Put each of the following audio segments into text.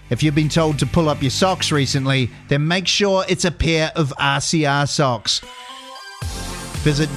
If you've been told to pull up your socks recently, then make sure it's a pair of RCR socks. Visit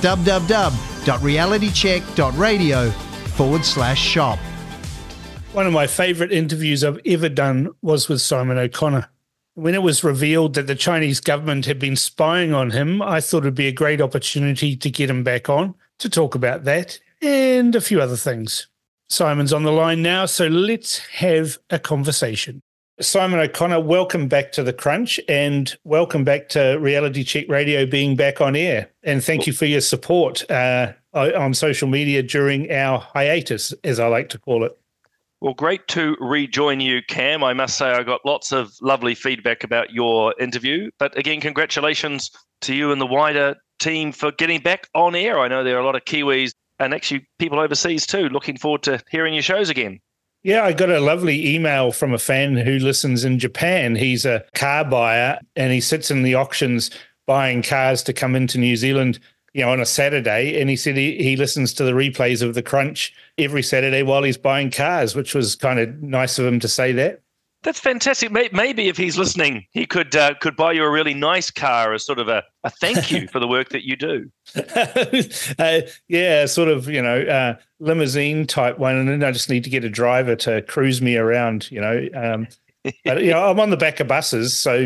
www.realitycheck.radio/shop. One of my favourite interviews I've ever done was with Simon O'Connor. When it was revealed that the Chinese government had been spying on him, I thought it'd be a great opportunity to get him back on to talk about that and a few other things. Simon's on the line now, so let's have a conversation. Simon O'Connor, welcome back to The Crunch and welcome back to Reality Check Radio being back on air. And thank you for your support on social media during our hiatus, as I like to call it. Well, great to rejoin you, Cam. I must say I got lots of lovely feedback about your interview. But again, congratulations to you and the wider team for getting back on air. I know there are a lot of Kiwis and actually people overseas too. Looking forward to hearing your shows again. Yeah, I got a lovely email from a fan who listens in Japan. He's a car buyer and he sits in the auctions buying cars to come into New Zealand, on a Saturday. And he said he listens to the replays of The Crunch every Saturday while he's buying cars, which was kind of nice of him to say that. That's fantastic. Maybe if he's listening, he could buy you a really nice car as sort of a thank you for the work that you do. Yeah, sort of, limousine type one. And then I just need to get a driver to cruise me around, But, I'm on the back of buses. So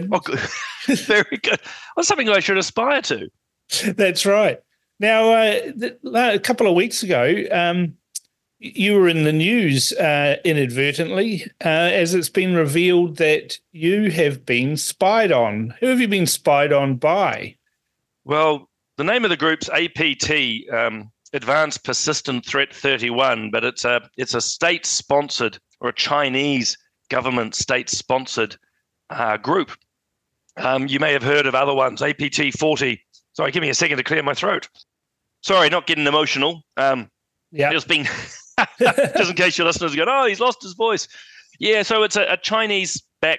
very good. Well, something I should aspire to. That's right. Now, a couple of weeks ago, you were in the news inadvertently, as it's been revealed that you have been spied on. Who have you been spied on by? Well, the name of the group's APT, Advanced Persistent Threat 31, but it's a state-sponsored or a Chinese government state-sponsored group. You may have heard of other ones, APT 40. Sorry, give me a second to clear my throat. Sorry, not getting emotional. Just being, just in case your listeners go, oh, he's lost his voice. Yeah, so it's a Chinese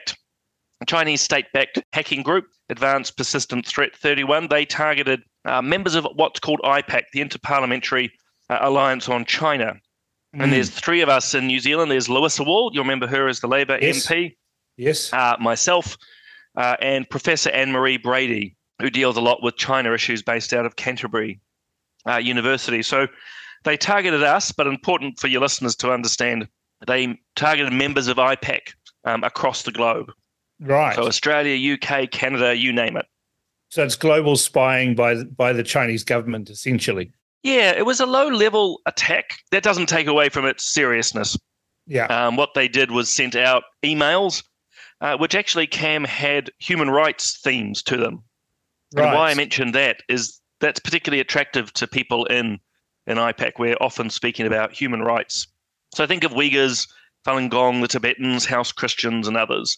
state-backed hacking group, Advanced Persistent Threat 31. They targeted members of what's called IPAC, the Interparliamentary Alliance on China. And there's three of us in New Zealand. There's Larissa Wall. You'll remember her as the Labour MP. Yes. Myself and Professor Anne-Marie Brady, who deals a lot with China issues based out of Canterbury University. So they targeted us, but important for your listeners to understand, they targeted members of IPAC across the globe. Right. So Australia, UK, Canada, you name it. So it's global spying by the Chinese government, essentially. Yeah, it was a low-level attack. That doesn't take away from its seriousness. Yeah. What they did was sent out emails, which actually, Cam, had human rights themes to them. Right. And why I mentioned that is that's particularly attractive to people in IPAC. We're often speaking about human rights. So think of Uyghurs, Falun Gong, the Tibetans, House Christians, and others.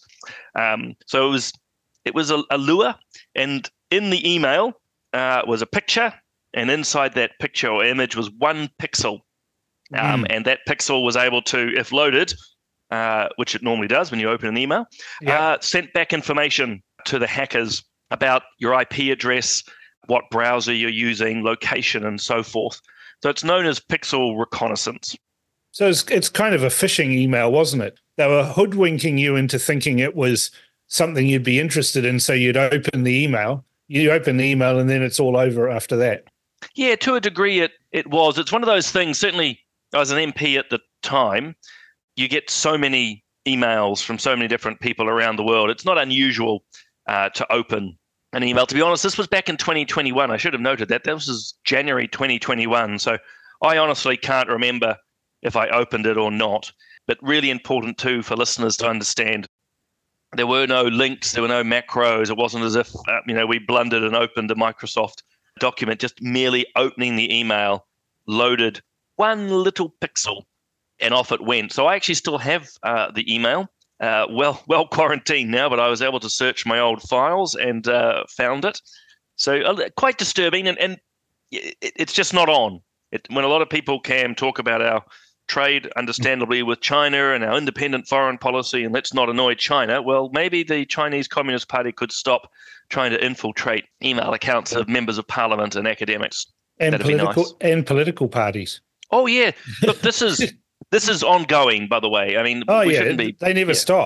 So it was a lure, and in the email was a picture, and inside that picture or image was one pixel. And that pixel was able to, if loaded, which it normally does when you open an email, sent back information to the hackers about your IP address, what browser you're using, location, and so forth. So it's known as pixel reconnaissance. So it's kind of a phishing email, wasn't it? They were hoodwinking you into thinking it was something you'd be interested in, so you'd open the email. You open the email, and then it's all over after that. Yeah, to a degree it was. It's one of those things, certainly I was an MP at the time, you get so many emails from so many different people around the world. It's not unusual to open an email. To be honest, this was back in 2021. I should have noted that. This was January 2021. So I honestly can't remember if I opened it or not. But really important too for listeners to understand. There were no links. There were no macros. It wasn't as if we blundered and opened a Microsoft document. Just merely opening the email loaded one little pixel, and off it went. So I actually still have the email. Well quarantined now, but I was able to search my old files and found it. So quite disturbing, and it's just not on. When a lot of people talk about our trade, understandably, with China and our independent foreign policy, and let's not annoy China, well, maybe the Chinese Communist Party could stop trying to infiltrate email accounts of members of parliament and academics. And political parties. Oh, yeah. Look, this is ongoing, by the way. I mean, they never stop.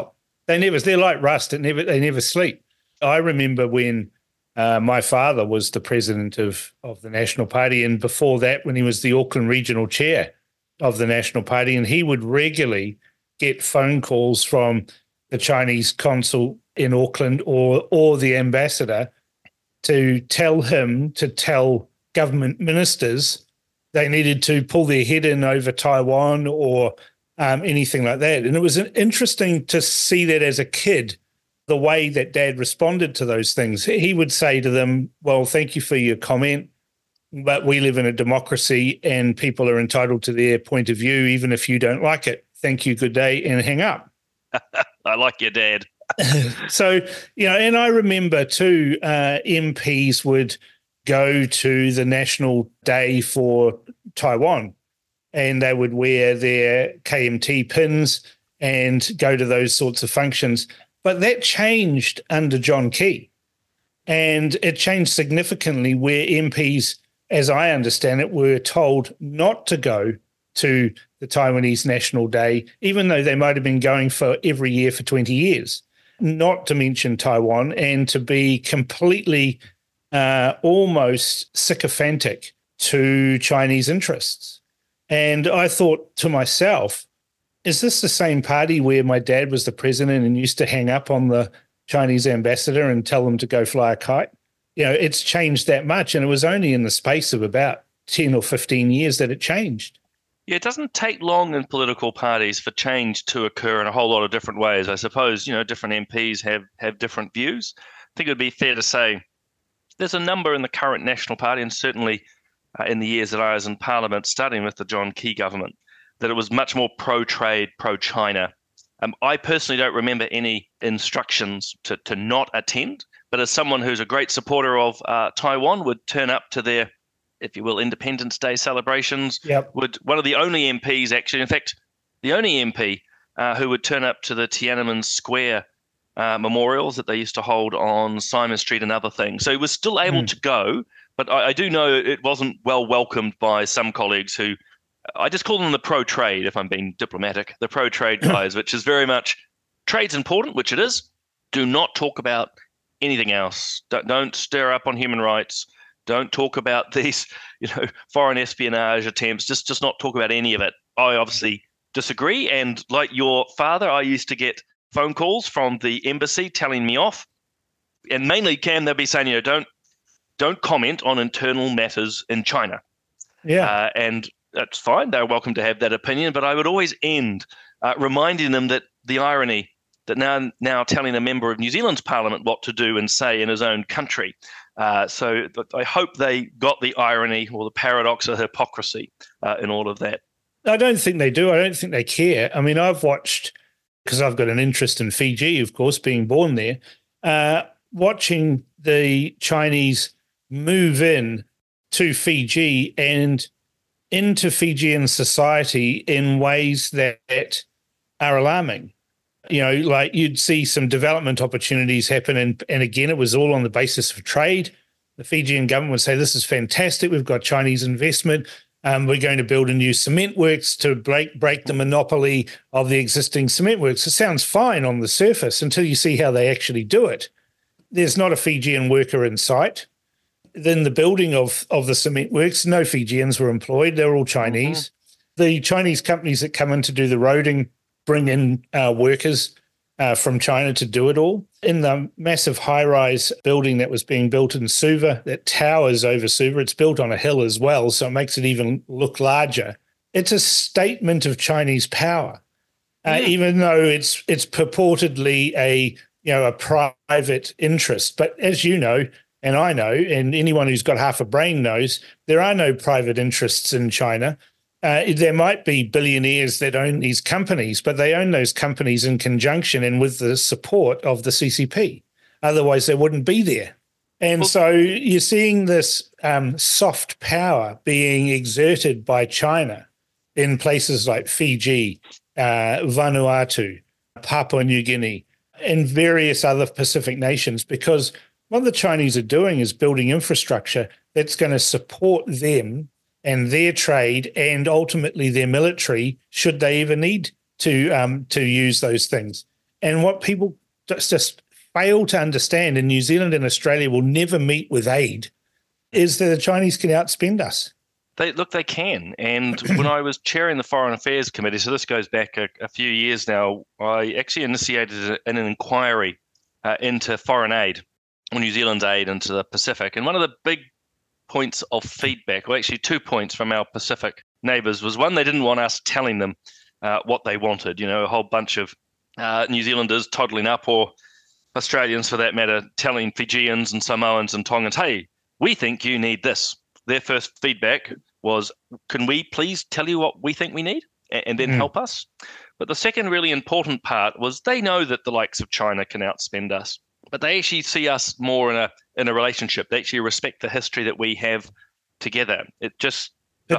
They're like rust. They never sleep. I remember when my father was the president of the National Party, and before that, when he was the Auckland Regional Chair of the National Party, and he would regularly get phone calls from the Chinese consul in Auckland or the ambassador to tell him to tell government ministers they needed to pull their head in over Taiwan or anything like that. And it was interesting to see that as a kid, the way that Dad responded to those things. He would say to them, well, thank you for your comment, but we live in a democracy and people are entitled to their point of view, even if you don't like it. Thank you, good day, and hang up. I like your dad. So, and I remember too, MPs would go to the National Day for Taiwan and they would wear their KMT pins and go to those sorts of functions. But that changed under John Key. And it changed significantly where MPs, as I understand it, were told not to go to the Taiwanese National Day, even though they might have been going for every year for 20 years, not to mention Taiwan, and to be completely almost sycophantic to Chinese interests. And I thought to myself, is this the same party where my dad was the president and used to hang up on the Chinese ambassador and tell them to go fly a kite? It's changed that much. And it was only in the space of about 10 or 15 years that it changed. Yeah, it doesn't take long in political parties for change to occur in a whole lot of different ways. I suppose, different MPs have different views. I think it would be fair to say there's a number in the current National Party, and certainly in the years that I was in Parliament, starting with the John Key government, that it was much more pro-trade, pro-China. I personally don't remember any instructions to not attend, but as someone who's a great supporter of Taiwan, would turn up to their, if you will, Independence Day celebrations. Yep. One of the only MPs, actually, in fact, the only MP who would turn up to the Tiananmen Square memorials that they used to hold on Simon Street and other things. So he was still able to go, but I do know it wasn't well welcomed by some colleagues who, I just call them the pro-trade, if I'm being diplomatic, the pro-trade guys, which is very much, trade's important, which it is. Do not talk about anything else. Don't stir up on human rights. Don't talk about these, foreign espionage attempts. Just not talk about any of it. I obviously disagree. And like your father, I used to get phone calls from the embassy telling me off. And mainly, Cam, they'll be saying, don't comment on internal matters in China. Yeah. And that's fine. They're welcome to have that opinion. But I would always end reminding them that the irony that now telling a member of New Zealand's parliament what to do and say in his own country. So I hope they got the irony or the paradox of hypocrisy in all of that. I don't think they do. I don't think they care. I mean, I've watched, because I've got an interest in Fiji, of course, being born there, watching the Chinese move in to Fiji and into Fijian society in ways that are alarming. Like you'd see some development opportunities happen. And again, it was all on the basis of trade. The Fijian government would say, this is fantastic. We've got Chinese investment. We're going to build a new cement works to break the monopoly of the existing cement works. It sounds fine on the surface until you see how they actually do it. There's not a Fijian worker in sight. Then the building of the cement works, no Fijians were employed. They're all Chinese. Mm-hmm. The Chinese companies that come in to do the roading bring in workers from China to do it all. In the massive high-rise building that was being built in Suva, that towers over Suva, it's built on a hill as well, so it makes it even look larger. It's a statement of Chinese power, even though it's purportedly a private interest. But as you know, and I know, and anyone who's got half a brain knows, there are no private interests in China. There might be billionaires that own these companies, but they own those companies in conjunction and with the support of the CCP. Otherwise, they wouldn't be there. And so you're seeing this soft power being exerted by China in places like Fiji, Vanuatu, Papua New Guinea, and various other Pacific nations, because what the Chinese are doing is building infrastructure that's going to support them and their trade and ultimately their military, should they ever need to use those things. And what people just fail to understand, and New Zealand and Australia will never meet with aid, is that the Chinese can outspend us. They can. And when I was chairing the Foreign Affairs Committee, so this goes back a few years now, I actually initiated an inquiry into foreign aid, or New Zealand's aid into the Pacific. And one of the big points of feedback, well, actually 2 points from our Pacific neighbours, was one, they didn't want us telling them what they wanted. A whole bunch of New Zealanders toddling up, or Australians for that matter, telling Fijians and Samoans and Tongans, hey, we think you need this. Their first feedback was, can we please tell you what we think we need and then help us? But the second really important part was they know that the likes of China can outspend us, but they actually see us more in a relationship. They actually respect the history that we have together. It just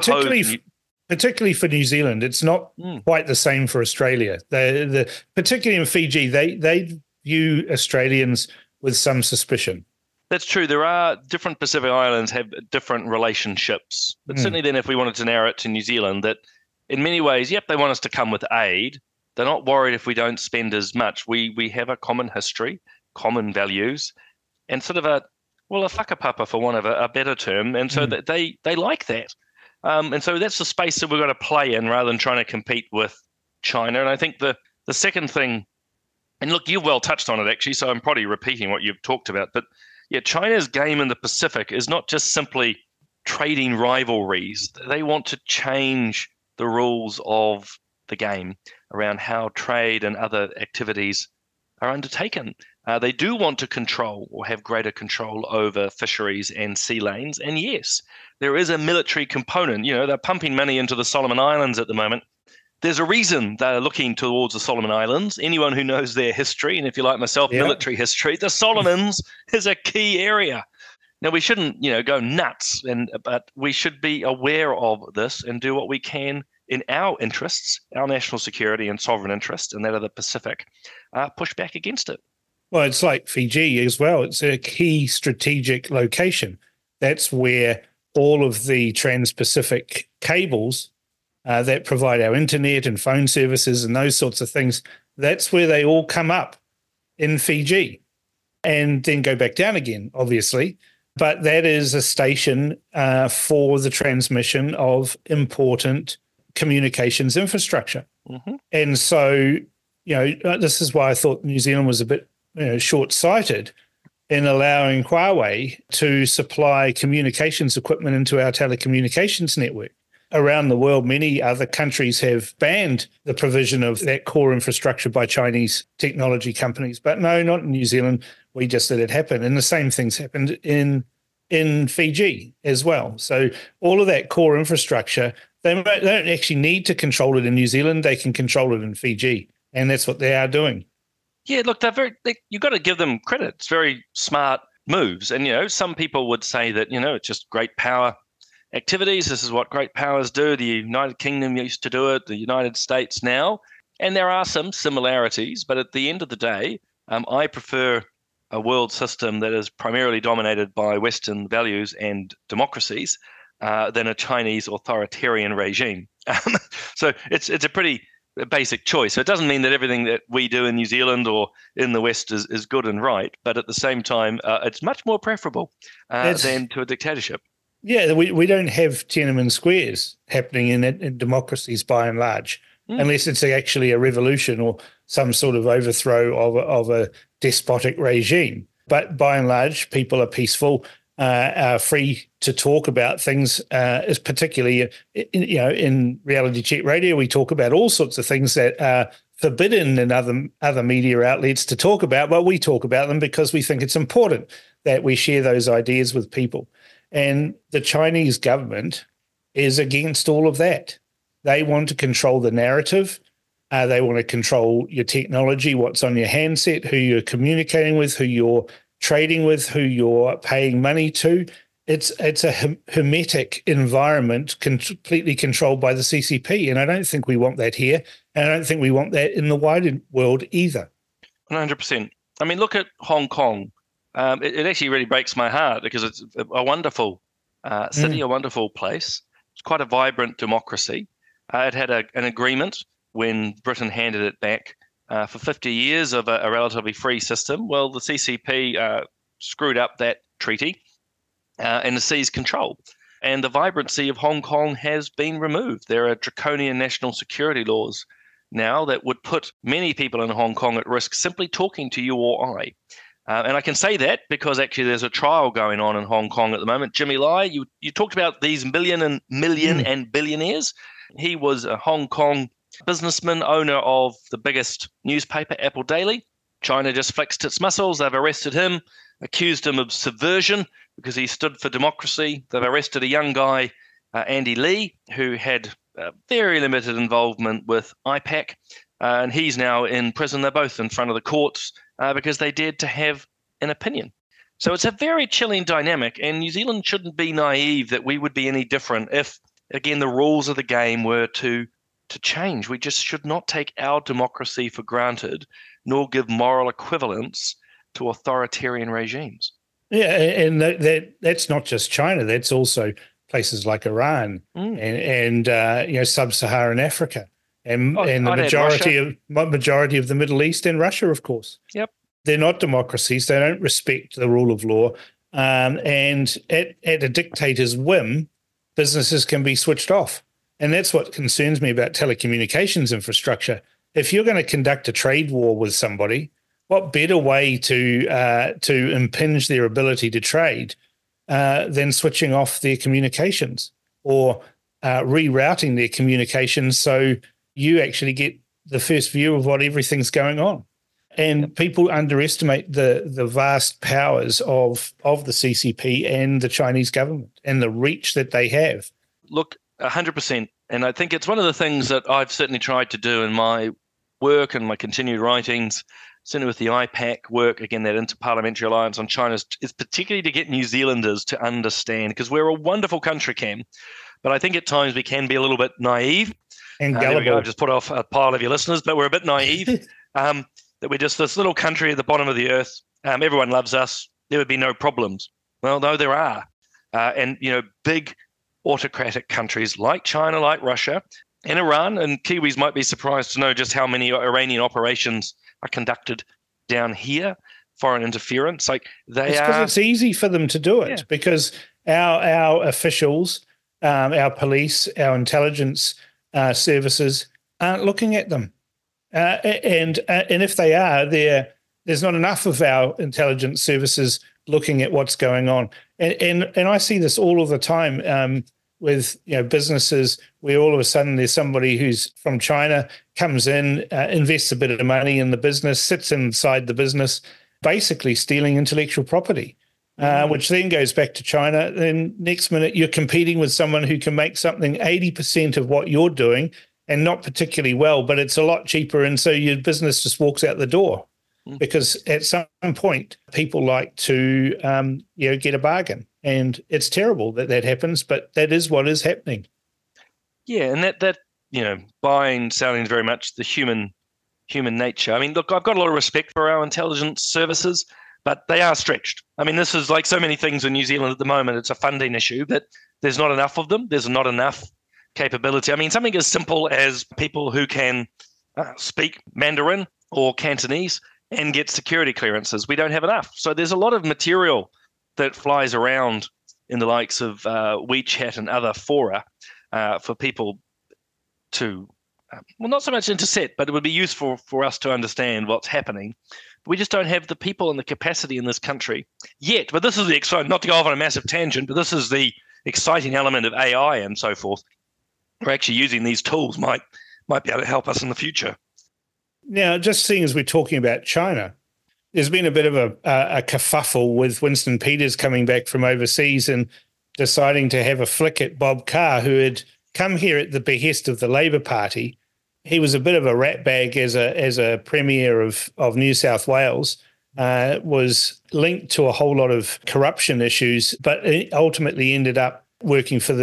particularly for New Zealand, it's not quite the same for Australia. Particularly in Fiji, they view Australians with some suspicion. That's true. There are different Pacific Islands have different relationships. But certainly then if we wanted to narrow it to New Zealand, that in many ways, yep, they want us to come with aid. They're not worried if we don't spend as much. We have a common history, common values, and sort of a whakapapa, for want of a better term. And so that they like that. And so that's the space that we've got to play in rather than trying to compete with China. And I think the second thing, and look, you've well touched on it actually, so I'm probably repeating what you've talked about, but yeah, China's game in the Pacific is not just simply trading rivalries. They want to change the rules of the game around how trade and other activities are undertaken. They do want to control or have greater control over fisheries and sea lanes. And yes, there is a military component. They're pumping money into the Solomon Islands at the moment. There's a reason they're looking towards the Solomon Islands. Anyone who knows their history, and if you like myself, military history, the Solomons is a key area. Now, we shouldn't, go nuts, but we should be aware of this and do what we can in our interests, our national security and sovereign interest, and that of the Pacific, push back against it. Well, it's like Fiji as well. It's a key strategic location. That's where all of the trans-Pacific cables that provide our internet and phone services and those sorts of things, that's where they all come up in Fiji and then go back down again, obviously. But that is a station for the transmission of important communications infrastructure. And so, this is why I thought New Zealand was a bit short-sighted in allowing Huawei to supply communications equipment into our telecommunications network. Around the world, many other countries have banned the provision of that core infrastructure by Chinese technology companies. But no, not in New Zealand. We just let it happen. And the same things happened in Fiji as well. So all of that core infrastructure, they don't actually need to control it in New Zealand. They can control it in Fiji. And that's what they are doing. Yeah, look, you've got to give them credit. It's very smart moves. And, some people would say that, it's just great power activities. This is what great powers do. The United Kingdom used to do it, the United States now. And there are some similarities, but at the end of the day, I prefer a world system that is primarily dominated by Western values and democracies than a Chinese authoritarian regime. So it's a pretty basic choice. So it doesn't mean that everything that we do in New Zealand or in the West is good and right, but at the same time, it's much more preferable than to a dictatorship. Yeah, we don't have Tiananmen squares happening in democracies by and large, unless it's actually a revolution or some sort of overthrow of a despotic regime. But by and large, people are peaceful, are free to talk about things. As particularly, in Reality Check Radio, we talk about all sorts of things that are forbidden in other media outlets to talk about, but we talk about them because we think it's important that we share those ideas with people. And the Chinese government is against all of that. They want to control the narrative. They want to control your technology, what's on your handset, who you're communicating with, who you're trading with, who you're paying money to. It's a hermetic environment completely controlled by the CCP. And I don't think we want that here. And I don't think we want that in the wider world either. 100%. I mean, look at Hong Kong. It actually really breaks my heart because it's a wonderful city, a wonderful place. It's quite a vibrant democracy. It had an agreement when Britain handed it back for 50 years of a relatively free system. Well, the CCP screwed up that treaty and seized control. And the vibrancy of Hong Kong has been removed. There are draconian national security laws now that would put many people in Hong Kong at risk simply talking to you or I. And I can say that because actually there's a trial going on in Hong Kong at the moment. Jimmy Lai, you talked about these million and billionaires. He was a Hong Kong businessman, owner of the biggest newspaper, Apple Daily. China just flexed its muscles. They've arrested him, accused him of subversion because he stood for democracy. They've arrested a young guy, Andy Lee, who had very limited involvement with IPAC, and he's now in prison. They're both in front of the courts because they dared to have an opinion. So it's a very chilling dynamic, and New Zealand shouldn't be naive that we would be any different if, again, the rules of the game were to change. We just should not take our democracy for granted, nor give moral equivalence to authoritarian regimes. Yeah, and that's not just China. That's also places like Iran and sub-Saharan Africa and the majority of the Middle East and Russia, of course. Yep. They're not democracies. They don't respect the rule of law. And at a dictator's whim, businesses can be switched off. And that's what concerns me about telecommunications infrastructure. If you're going to conduct a trade war with somebody, what better way to impinge their ability to trade than switching off their communications or rerouting their communications so you actually get the first view of what everything's going on? And people underestimate the vast powers of the CCP and the Chinese government and the reach that they have. Look, 100%. And I think it's one of the things that I've certainly tried to do in my work and my continued writings, certainly with the IPAC work, again, that Interparliamentary Alliance on China, is particularly to get New Zealanders to understand, because we're a wonderful country, Cam, but I think at times we can be a little bit naive. And gullible. I've just put off a pile of your listeners, but we're a bit naive. That we're just this little country at the bottom of the earth. Everyone loves us. There would be no problems. Well, no, there are. And, big autocratic countries like China, like Russia, and Iran, and Kiwis might be surprised to know just how many Iranian operations are conducted down here, foreign interference. It's easy for them to do it because our officials, our police, our intelligence services aren't looking at them. And if they are, there's not enough of our intelligence services looking at what's going on. And I see this all of the time with businesses where all of a sudden there's somebody who's from China, comes in, invests a bit of money in the business, sits inside the business, basically stealing intellectual property, which then goes back to China. Then next minute you're competing with someone who can make something 80% of what you're doing, and not particularly well, but it's a lot cheaper. And so your business just walks out the door because at some point people like to, get a bargain. And it's terrible that happens, but that is what is happening. Yeah, and that buying sounding very much the human nature. I mean, look, I've got a lot of respect for our intelligence services, but they are stretched. I mean, this is like so many things in New Zealand at the moment. It's a funding issue, but there's not enough of them. There's not enough capability. I mean, something as simple as people who can speak Mandarin or Cantonese and get security clearances. We don't have enough. So there's a lot of material that flies around in the likes of WeChat and other fora for people to, not so much intercept, but it would be useful for us to understand what's happening. We just don't have the people and the capacity in this country yet. But this is the exciting, not to go off on a massive tangent, but this is the exciting element of AI and so forth. We're actually using these tools might be able to help us in the future. Now, just seeing as we're talking about China, there's been a bit of a kerfuffle with Winston Peters coming back from overseas and deciding to have a flick at Bob Carr, who had come here at the behest of the Labour Party. He was a bit of a ratbag as a premier of New South Wales, was linked to a whole lot of corruption issues, but ultimately ended up working for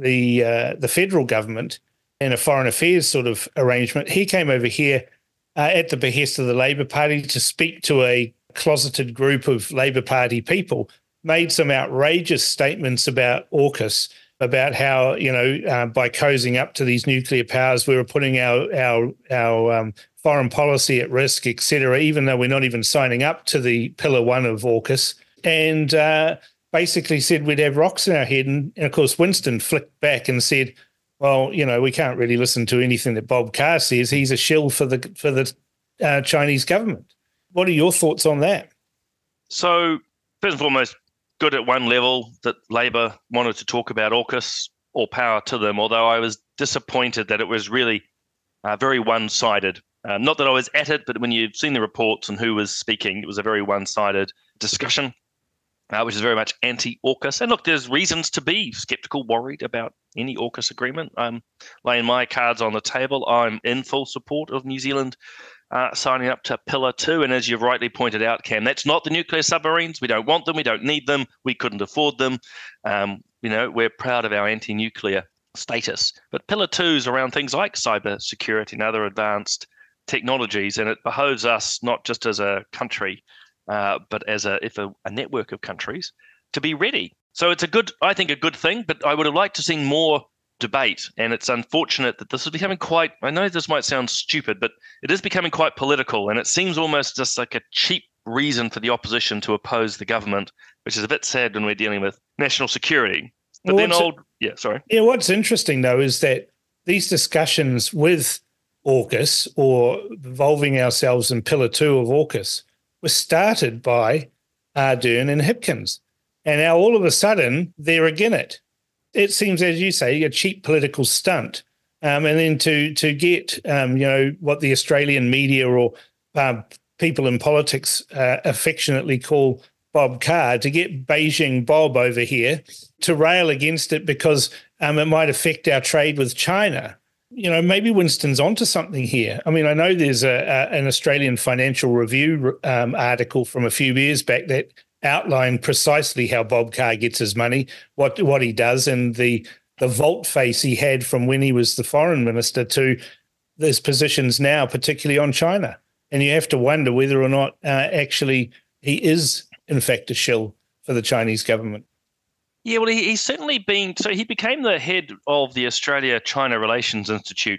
the federal government in a foreign affairs sort of arrangement. He came over here at the behest of the Labour Party to speak to a closeted group of Labour Party people, made some outrageous statements about AUKUS, about how, by cozying up to these nuclear powers, we were putting our foreign policy at risk, etc., even though we're not even signing up to the Pillar 1 of AUKUS, and basically said we'd have rocks in our head. And of course, Winston flicked back and said, well, we can't really listen to anything that Bob Carr says. He's a shill for the Chinese government. What are your thoughts on that? So, first and foremost, good at one level that Labor wanted to talk about AUKUS, all power to them, although I was disappointed that it was really very one-sided. Not that I was at it, but when you've seen the reports and who was speaking, it was a very one-sided discussion, which is very much anti-AUKUS. And look, there's reasons to be skeptical, worried about any AUKUS agreement. I'm laying my cards on the table. I'm in full support of New Zealand signing up to Pillar 2. And as you've rightly pointed out, Cam, that's not the nuclear submarines. We don't want them. We don't need them. We couldn't afford them. We're proud of our anti-nuclear status. But Pillar 2 is around things like cyber security and other advanced technologies. And it behoves us, not just as a country, but as a network of countries, to be ready. So it's a good thing, but I would have liked to see more debate. And it's unfortunate that this is becoming quite, I know this might sound stupid, but it is becoming quite political. And it seems almost just like a cheap reason for the opposition to oppose the government, which is a bit sad when we're dealing with national security. But what's interesting, though, is that these discussions with AUKUS, or involving ourselves in Pillar 2 of AUKUS, were started by Ardern and Hipkins. And now all of a sudden, they're again it. It seems, as you say, a cheap political stunt. And then to get, what the Australian media or people in politics affectionately call Bob Carr, to get Beijing Bob over here to rail against it because it might affect our trade with China. Maybe Winston's onto something here. I mean, I know there's an Australian Financial Review article from a few years back that outlined precisely how Bob Carr gets his money, what he does, and the volte face he had from when he was the foreign minister to his positions now, particularly on China. And you have to wonder whether or not actually he is, in fact, a shill for the Chinese government. Yeah, well, he's certainly been. So he became the head of the Australia-China Relations Institute,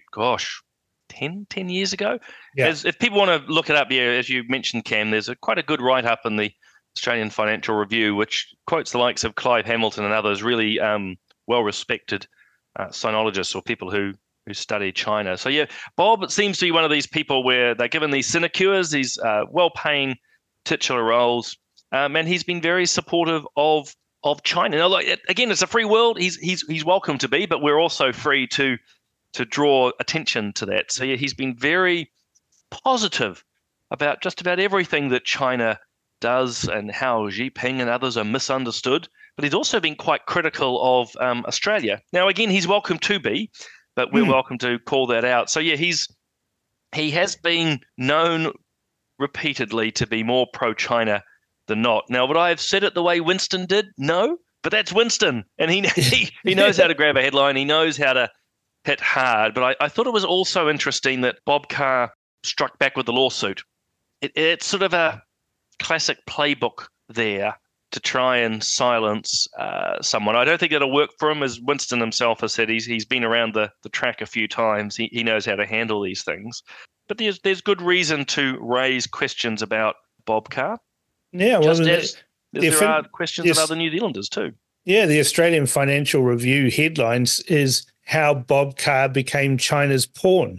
10 years ago. Yeah. If people want to look it up, as you mentioned, Cam, there's quite a good write-up in the Australian Financial Review, which quotes the likes of Clive Hamilton and others, really well-respected sinologists or people who study China. So, yeah, Bob seems to be one of these people where they're given these sinecures, these well-paying titular roles, and he's been very supportive of China. Now, again, it's a free world. He's welcome to be, but we're also free to draw attention to that. So, yeah, he's been very positive about just about everything that China does and how Xi Jinping and others are misunderstood. But he's also been quite critical of Australia. Now, again, he's welcome to be, but we're welcome to call that out. So, yeah, he has been known repeatedly to be more pro-China than not. Now, would I have said it the way Winston did? No, but that's Winston, and he knows how to grab a headline. He knows how to hit hard. But I thought it was also interesting that Bob Carr struck back with the lawsuit. It's sort of a classic playbook there to try and silence someone. I don't think it'll work for him, as Winston himself has said. He's been around the track a few times. He knows how to handle these things. But there's good reason to raise questions about Bob Carr. Yeah, well, there are questions of other New Zealanders too. Yeah, the Australian Financial Review headlines is how Bob Carr became China's pawn.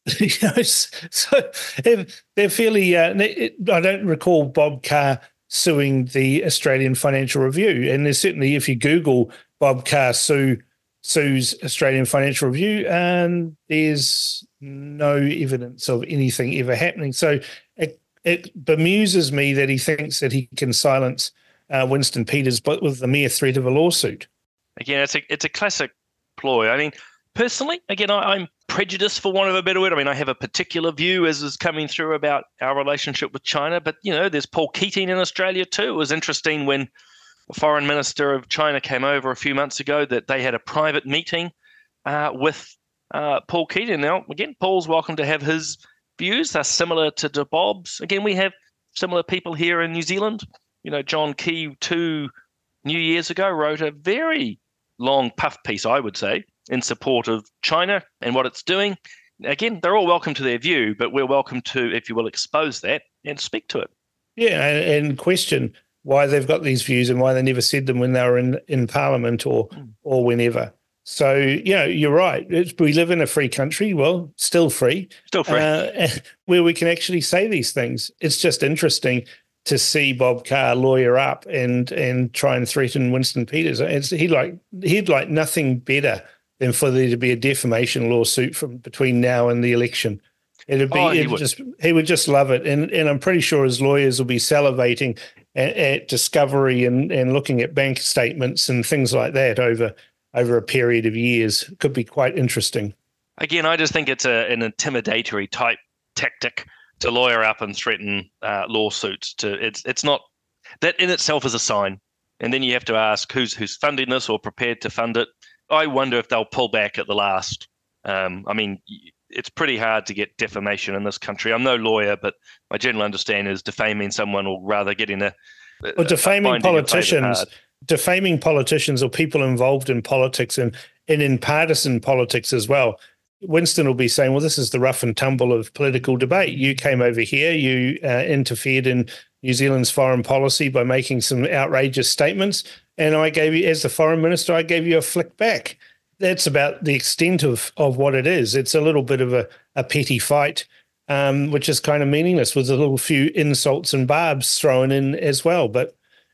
So they're fairly. I don't recall Bob Carr suing the Australian Financial Review, and there's certainly, if you Google Bob Carr sues Australian Financial Review, and there's no evidence of anything ever happening. So it bemuses me that he thinks that he can silence Winston Peters, but with the mere threat of a lawsuit. Again, it's a classic ploy. I mean, personally, again, I'm prejudiced, for want of a better word. I mean, I have a particular view, as is coming through, about our relationship with China. But, there's Paul Keating in Australia too. It was interesting when the foreign minister of China came over a few months ago that they had a private meeting with Paul Keating. Now, again, Paul's welcome to have his views. They're similar to Bob's. Again, we have similar people here in New Zealand. John Key 2 New Years ago wrote a very long puff piece, I would say, in support of China and what it's doing. again, they're all welcome to their view, but we're welcome to, if you will, expose that and speak to it. Yeah, and question why they've got these views and why they never said them when they were in Parliament or whenever. So, you're right. We live in a free country. Well, still free. Still free. Where we can actually say these things. It's just interesting to see Bob Carr lawyer up and try and threaten Winston Peters. He'd like nothing better than for there to be a defamation lawsuit between now and the election. He would just love it. And I'm pretty sure his lawyers will be salivating at discovery and looking at bank statements and things like that over a period of years. It could be quite interesting. Again, I just think it's an intimidatory type tactic to lawyer up and threaten lawsuits. It's not that in itself is a sign, and then you have to ask who's funding this or prepared to fund it. I wonder if they'll pull back at the last. It's pretty hard to get defamation in this country. I'm no lawyer, but my general understanding is defaming someone or rather getting defaming politicians or people involved in politics and in partisan politics as well. Winston will be saying, well, this is the rough and tumble of political debate. You came over here, you interfered in New Zealand's foreign policy by making some outrageous statements, and I gave you, as the foreign minister, I gave you a flick back. That's about the extent of what it is. It's a little bit of a petty fight, which is kind of meaningless with a little few insults and barbs thrown in as well. But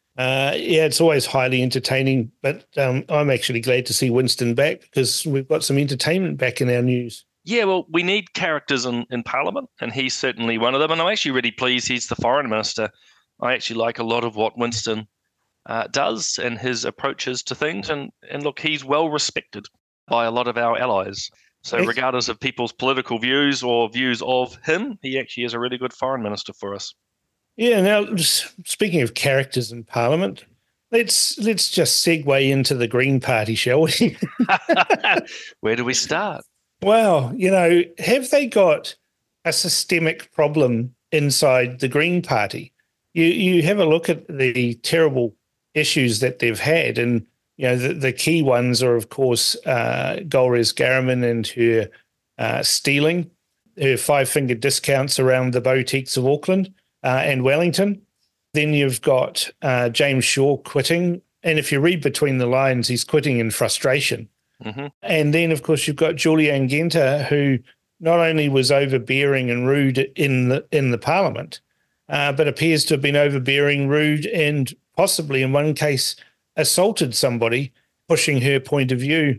it's always highly entertaining. But I'm actually glad to see Winston back because we've got some entertainment back in our news. Yeah, well, we need characters in Parliament, and he's certainly one of them. And I'm actually really pleased he's the foreign minister. I actually like a lot of what Winston does and his approaches to things. And look, he's well respected by a lot of our allies. So regardless of people's political views or views of him, he actually is a really good foreign minister for us. Yeah, now, speaking of characters in Parliament, let's just segue into the Green Party, shall we? Where do we start? Well, have they got a systemic problem inside the Green Party? You have a look at the terrible issues that they've had, and the key ones are, of course, Golriz Garriman and her stealing, her five-finger discounts around the boutiques of Auckland and Wellington. Then you've got James Shaw quitting, and if you read between the lines, he's quitting in frustration. Mm-hmm. And then, of course, you've got Julianne Genter, who not only was overbearing and rude in the Parliament, but appears to have been overbearing, rude, and possibly in one case assaulted somebody, pushing her point of view.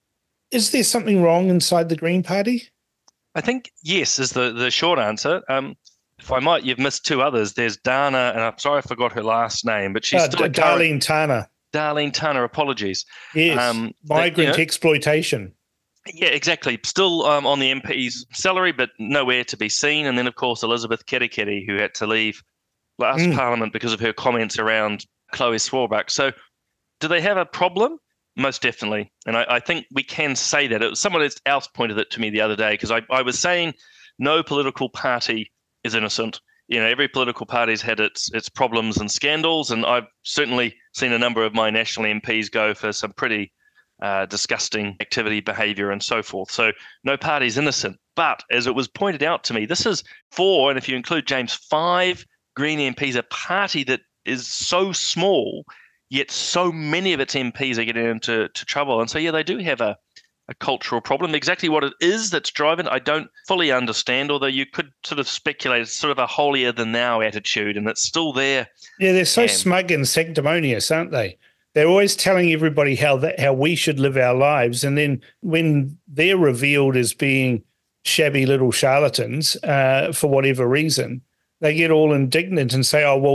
Is there something wrong inside the Green Party? I think yes is the short answer. If I might, you've missed two others. There's Dana, and I'm sorry I forgot her last name, but she's still Darlene Tanner. Darlene Tanner, apologies. Yes, migrant exploitation. Yeah, exactly. Still on the MP's salary, but nowhere to be seen. And then, of course, Elizabeth Kerekere, who had to leave last Parliament because of her comments around Chloe Swarbrick. So do they have a problem? Most definitely. And I think we can say that. Someone else pointed it to me the other day because I was saying no political party is innocent. Every political party's had its problems and scandals, and I've certainly seen a number of my national MPs go for some pretty disgusting activity, behaviour, and so forth. So no party's innocent. But as it was pointed out to me, this is 4, and if you include James, 5 Green MPs, a party that is so small, yet so many of its MPs are getting into trouble. And so, yeah, they do have a cultural problem. Exactly what it is that's driving it, I don't fully understand, although you could sort of speculate it's sort of a holier-than-thou attitude, and it's still there. Yeah, they're so smug and sanctimonious, aren't they? They're always telling everybody how we should live our lives, and then when they're revealed as being shabby little charlatans for whatever reason, they get all indignant and say, "Oh, well,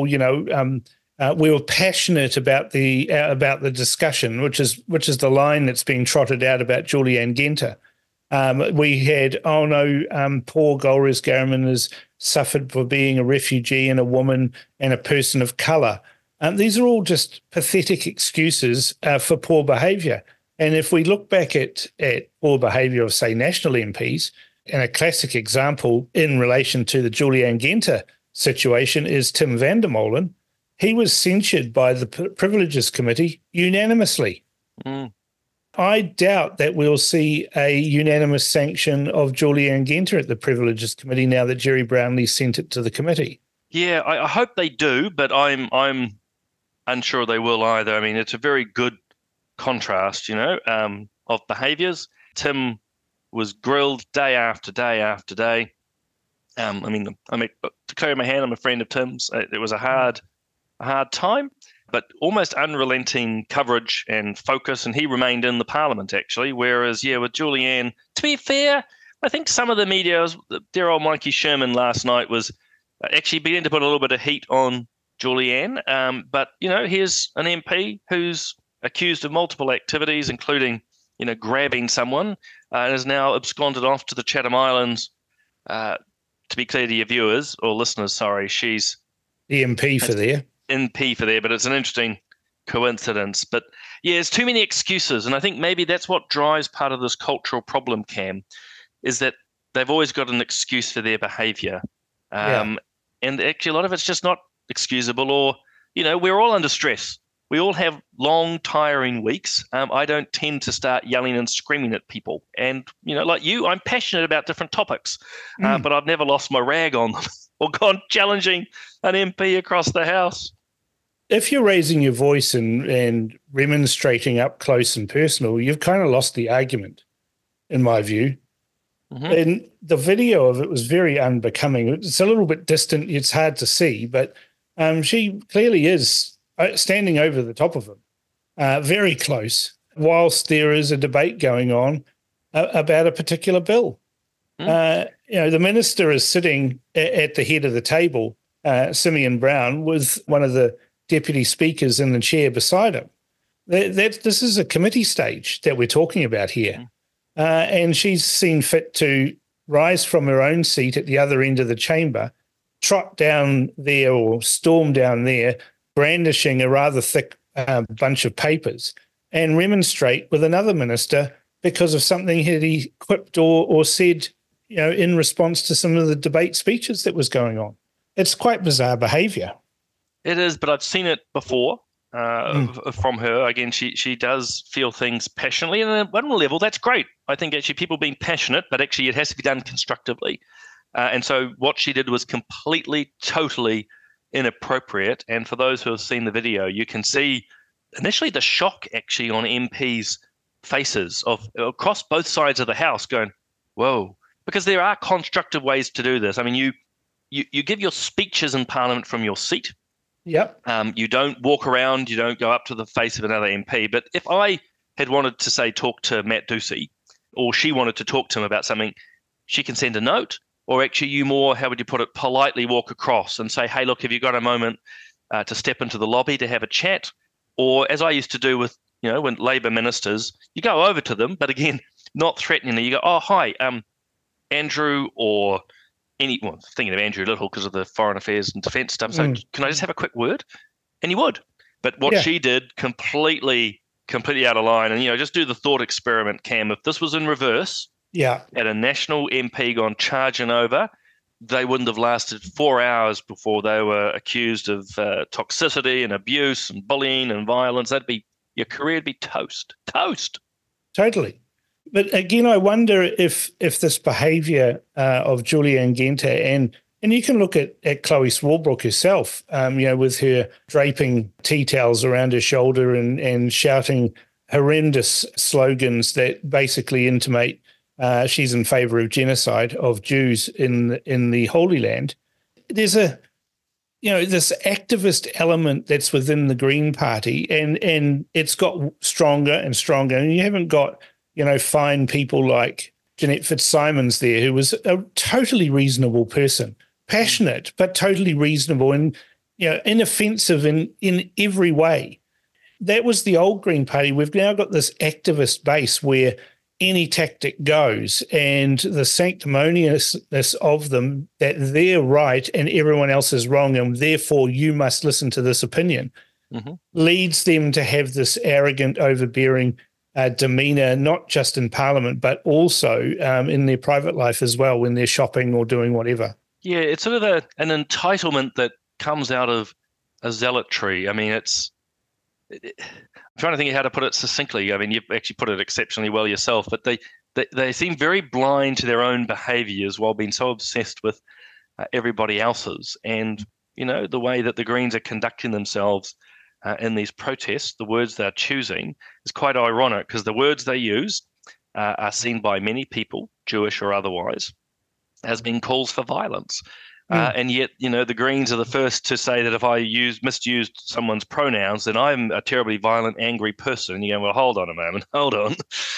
we were passionate about the discussion," which is the line that's being trotted out about Julianne Genter. We had, poor Golriz Garriman has suffered for being a refugee and a woman and a person of colour. These are all just pathetic excuses for poor behaviour. And if we look back at poor behaviour of, say, national MPs, and a classic example in relation to the Julianne Genter situation is Tim van der Molen. He was censured by the Privileges Committee unanimously. I doubt that we'll see a unanimous sanction of Julianne Genter at the Privileges Committee now that Jerry Brownlee sent it to the committee. Yeah, I hope they do, but I'm unsure they will either. I mean, it's a very good contrast, of behaviours. Tim was grilled day after day after day. To clear my hand, I'm a friend of Tim's. It was a hard time, but almost unrelenting coverage and focus, and he remained in the Parliament, actually, whereas, with Julianne, to be fair, I think some of the media, dear old Mikey Sherman last night was actually beginning to put a little bit of heat on Julianne, but, here's an MP who's accused of multiple activities, including, grabbing someone, and is now absconded off to the Chatham Islands. To be clear to your viewers or listeners, sorry, she's the MP for there. MP for there, but it's an interesting coincidence. But it's too many excuses, and I think maybe that's what drives part of this cultural problem, Cam, is that they've always got an excuse for their behaviour, and actually a lot of it's just not excusable. Or we're all under stress. We all have long, tiring weeks. I don't tend to start yelling and screaming at people. And, like you, I'm passionate about different topics, but I've never lost my rag on them or gone challenging an MP across the House. If you're raising your voice and remonstrating up close and personal, you've kind of lost the argument, in my view. Mm-hmm. And the video of it was very unbecoming. It's a little bit distant. It's hard to see, but she clearly is standing over the top of him, very close, whilst there is a debate going on about a particular bill. The minister is sitting at the head of the table, Simeon Brown, with one of the deputy speakers in the chair beside him. This is a committee stage that we're talking about here. And she's seen fit to rise from her own seat at the other end of the chamber, trot down there or storm down there, brandishing a rather thick bunch of papers, and remonstrate with another minister because of something he quipped or said, in response to some of the debate speeches that was going on. It's quite bizarre behaviour. It is, but I've seen it before from her. Again, she does feel things passionately, and at one level, that's great. I think actually people being passionate, but actually it has to be done constructively. And so what she did was completely, totally inappropriate. And for those who have seen the video, you can see initially the shock actually on MPs' faces of across both sides of the House going, whoa, because there are constructive ways to do this. I mean, you give your speeches in Parliament from your seat. Yep. You don't walk around, you don't go up to the face of another MP. But if I had wanted to, say, talk to Matt Ducey, or she wanted to talk to him about something, she can send a note. Or actually you more, how would you put it, politely walk across and say, hey, look, have you got a moment to step into the lobby to have a chat? Or as I used to do with, when Labour ministers, you go over to them, but again, not threateningly. You go, oh, hi, Andrew, or thinking of Andrew Little because of the foreign affairs and defence stuff. So can I just have a quick word? And you would. But what she did, completely out of line. And, just do the thought experiment, Cam. If this was in reverse, at a national MP gone charging over, they wouldn't have lasted 4 hours before they were accused of toxicity and abuse and bullying and violence. Your career would be toast. Toast. Totally. But again, I wonder if this behaviour of Julianne Genter, and you can look at Chloe Swarbrick herself, with her draping tea towels around her shoulder and shouting horrendous slogans that basically intimate she's in favour of genocide of Jews in the Holy Land. There's this activist element that's within the Green Party, and it's got stronger and stronger. And you haven't got, fine people like Jeanette Fitzsimons there, who was a totally reasonable person, passionate but totally reasonable and inoffensive in every way. That was the old Green Party. We've now got this activist base where any tactic goes, and the sanctimoniousness of them, that they're right and everyone else is wrong, and therefore you must listen to this opinion, leads them to have this arrogant, overbearing demeanour, not just in Parliament, but also in their private life as well, when they're shopping or doing whatever. Yeah, it's sort of an entitlement that comes out of a zealotry. I mean, I'm trying to think of how to put it succinctly. I mean, you've actually put it exceptionally well yourself, but they seem very blind to their own behaviours while being so obsessed with everybody else's. And, the way that the Greens are conducting themselves in these protests, the words they're choosing is quite ironic, because the words they use are seen by many people, Jewish or otherwise, as being calls for violence. And yet, the Greens are the first to say that if I misused someone's pronouns, then I'm a terribly violent, angry person. And you go, well, hold on a moment, hold on.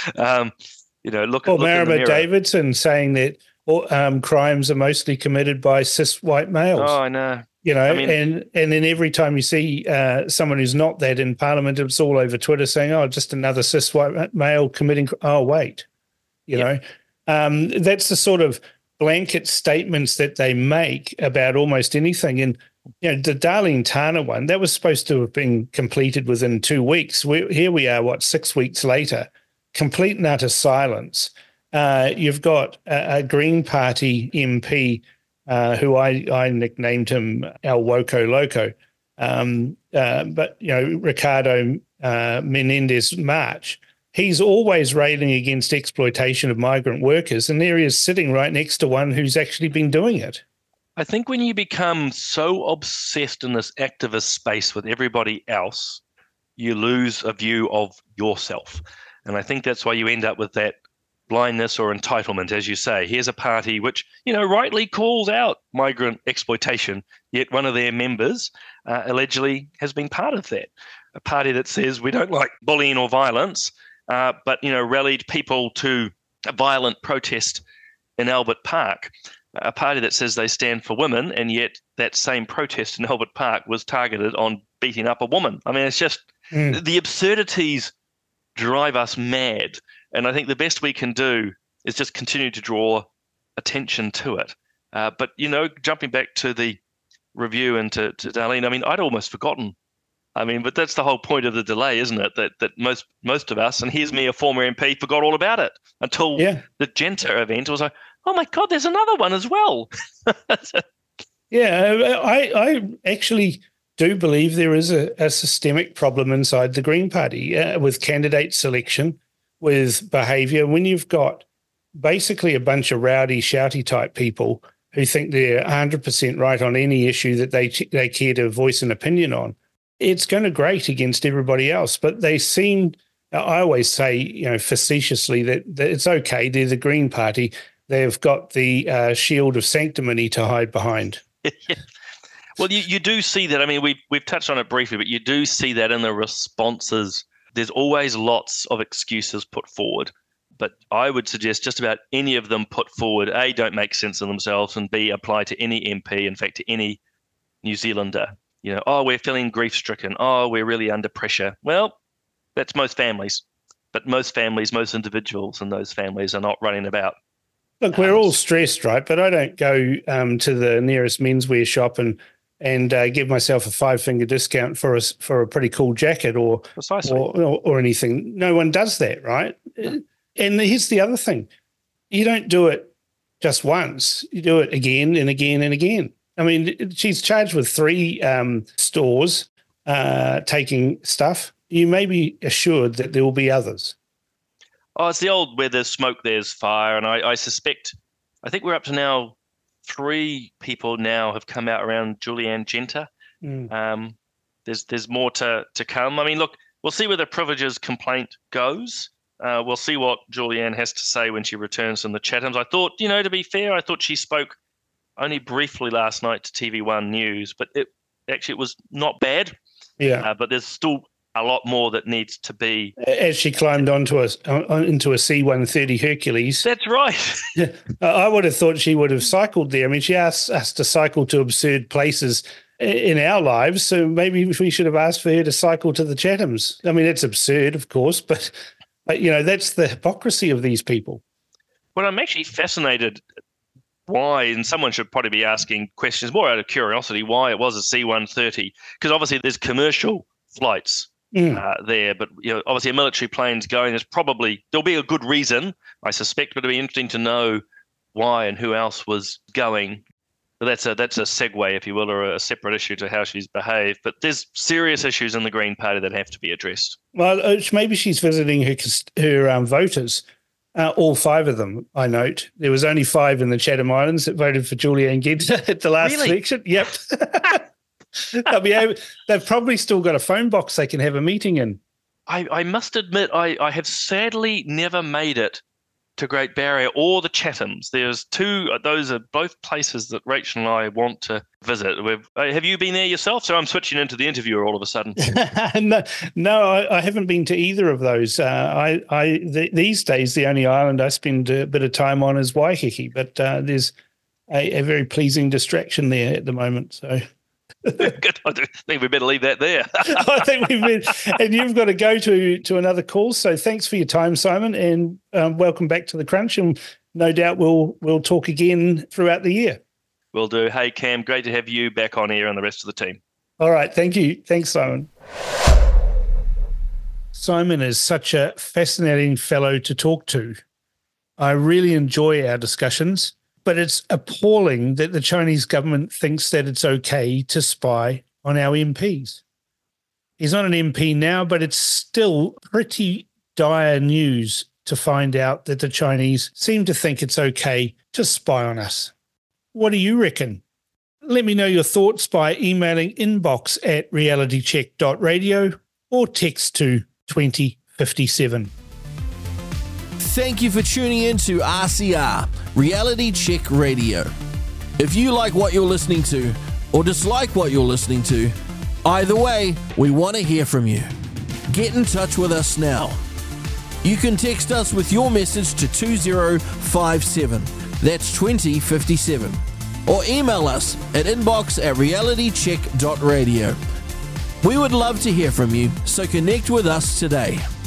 Look Maribel Davidson saying that crimes are mostly committed by cis white males. Oh, I know. And then every time you see someone who's not that in Parliament, it's all over Twitter saying, "Oh, just another cis white male committing." Oh, wait, that's the sort of blanket statements that they make about almost anything. And the Darlene Tana one, that was supposed to have been completed within 2 weeks. Here we are, 6 weeks later, complete and utter silence. You've got a Green Party MP. Who I nicknamed him El Woco Loco, but Ricardo Menendez March. He's always railing against exploitation of migrant workers, and there he is sitting right next to one who's actually been doing it. I think when you become so obsessed in this activist space with everybody else, you lose a view of yourself, and I think that's why you end up with that blindness or entitlement, as you say. Here's a party which, rightly calls out migrant exploitation, yet one of their members allegedly has been part of that. A party that says we don't like bullying or violence, but, rallied people to a violent protest in Albert Park. A party that says they stand for women, and yet that same protest in Albert Park was targeted on beating up a woman. I mean, it's just the absurdities drive us mad. And I think the best we can do is just continue to draw attention to it. But, jumping back to the review and to Darlene, I mean, I'd almost forgotten. I mean, but that's the whole point of the delay, isn't it? That most of us, and here's me, a former MP, forgot all about it until the Genta event. I was like, oh, my God, there's another one as well. I actually do believe there is a systemic problem inside the Green Party with candidate selection, with behaviour. When you've got basically a bunch of rowdy, shouty type people who think they're 100% right on any issue that they care to voice an opinion on, it's going to grate against everybody else. But they seem, I always say, facetiously, that it's okay. They're the Green Party. They've got the shield of sanctimony to hide behind. Well, you do see that. I mean, we've touched on it briefly, but you do see that in the responses. There's always lots of excuses put forward, but I would suggest just about any of them put forward, A, don't make sense of themselves, and B, apply to any MP, in fact, to any New Zealander. Oh, we're feeling grief-stricken. Oh, we're really under pressure. Well, that's most families, but most individuals in those families are not running about. Look, we're all stressed, right? But I don't go to the nearest menswear shop and give myself a 5-finger discount for a pretty cool jacket or anything. No one does that, right? No. And here's the other thing. You don't do it just once. You do it again and again and again. I mean, she's charged with 3 stores taking stuff. You may be assured that there will be others. Oh, it's the old where there's smoke, there's fire. And I suspect, I think we're up to now 3 people now have come out around Julianne Genta. There's more to come. I mean, look, we'll see where the privileges complaint goes. We'll see what Julianne has to say when she returns from the Chathams. I thought, to be fair, I thought she spoke only briefly last night to TV1 News, but it was not bad. Yeah. But there's still a lot more that needs to be. As she climbed into a C-130 Hercules. That's right. I would have thought she would have cycled there. I mean, she asked us to cycle to absurd places in our lives, so maybe we should have asked for her to cycle to the Chathams. I mean, it's absurd, of course, but that's the hypocrisy of these people. Well, I'm actually fascinated why, and someone should probably be asking questions more out of curiosity, why it was a C-130, because obviously there's commercial flights there, but obviously a military plane's going. There'll be a good reason, I suspect, but it'll be interesting to know why and who else was going. That's a segue, if you will, or a separate issue to how she's behaved. But there's serious issues in the Green Party that have to be addressed. Well, maybe she's visiting her voters. All 5 of them, I note. There was only 5 in the Chatham Islands that voted for Julianne Genter at the last election. Yep. They've probably still got a phone box they can have a meeting in. I must admit, I have sadly never made it to Great Barrier or the Chathams. There's 2, those are both places that Rachel and I want to visit. Have you been there yourself? So I'm switching into the interviewer all of a sudden. No, I haven't been to either of those. These days, the only island I spend a bit of time on is Waiheke, but there's a very pleasing distraction there at the moment. So. Good. I think we better leave that there. I think and you've got to go to another call. So thanks for your time, Simon, and welcome back to the Crunch. And no doubt we'll talk again throughout the year. Will do. Hey, Cam, great to have you back on air and the rest of the team. All right. Thank you. Thanks, Simon. Simon is such a fascinating fellow to talk to. I really enjoy our discussions. But it's appalling that the Chinese government thinks that it's okay to spy on our MPs. He's not an MP now, but it's still pretty dire news to find out that the Chinese seem to think it's okay to spy on us. What do you reckon? Let me know your thoughts by emailing inbox@realitycheck.radio or text to 2057. Thank you for tuning in to RCR, Reality Check Radio. If you like what you're listening to or dislike what you're listening to, either way, we want to hear from you. Get in touch with us now. You can text us with your message to 2057, that's 2057, or email us at inbox@realitycheck.radio. We would love to hear from you, so connect with us today.